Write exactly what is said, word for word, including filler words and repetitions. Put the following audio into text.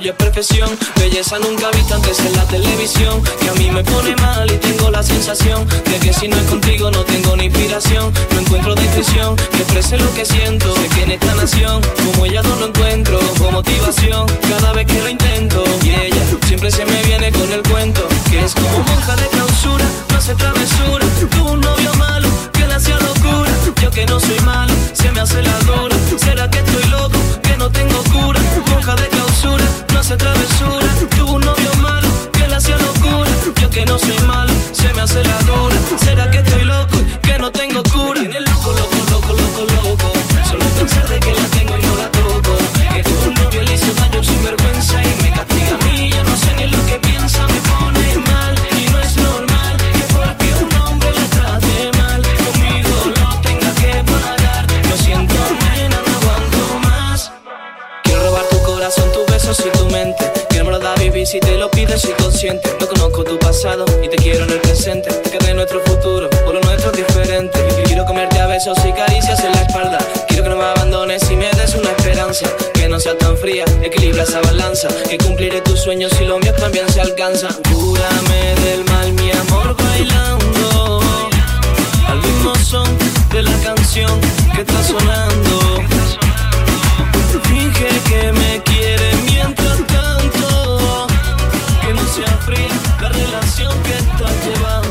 tuyo es perfección. Belleza nunca vista antes en la televisión, que a mí me pone mal y tengo la sensación de que si no es contigo no tengo ni inspiración. No encuentro descripción que exprese lo que siento. Sé que en esta nación como ella no lo encuentro con motivación cada vez que lo intento. Y ella siempre se me viene con el cuento que es como monja de clausura, no hace travesura. Tuvo un novio malo que le hacía locura. Yo que no soy malo, se me hace la dura. ¿Será que estoy loco, que no tengo cura? Monja de clausura, no hace travesura. Tuvo un novio malo que le hacía locura. Yo que no soy malo, se me hace la dura. ¿Será que estoy loco, que no tengo cura? Tiene loco, loco, loco, loco, loco. Solo pensar de que la tengo y no la toco. Que tuvo un novio, le hizo daño sin vergüenza y me castiga a mí. Yo no sé ni lo que piensa, me pone mal. Y no es normal que porque un hombre la trate mal, conmigo lo tenga que pagar. Lo siento, nena, no aguanto más. Quiero robar tu corazón, tus besos y tu mente. Quiero me lo da vivir si te lo pides, soy consciente. No conozco tu pasado y te quiero en el presente. Que de nuestro futuro, por lo nuestro es diferente. Quiero comerte a besos y caricias en la espalda. Quiero que no me abandones y me des una esperanza. Que no sea tan fría, equilibra esa balanza. Que cumpliré tus sueños y los míos también se alcanzan. Cúrame del mal, mi amor, bailando al mismo son de la canción que está sonando. Finge que me quiere mientras tanto, que no sea fría la relación que estás llevando.